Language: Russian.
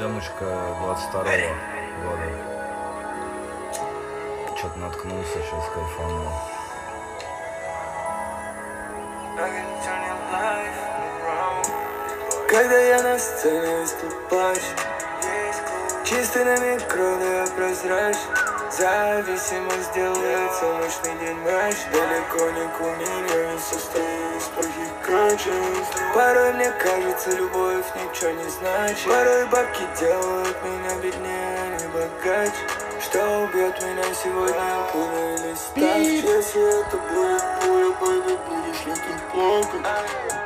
демочка 22-го года. Что-то наткнулся, сейчас кайфанул. Когда я на сцене выступать, чистый намек, кровная прозрачность. Зависимость делается мощный день матч. Далеко не кумир, состоит из плохих качеств. Порой мне кажется, любовь ничего не значит. Порой бабки делают меня беднее, а не богаче. Что убьет меня сегодня, пуля или ставь? Если это будет пуля, пойду будешь ли ты плакать?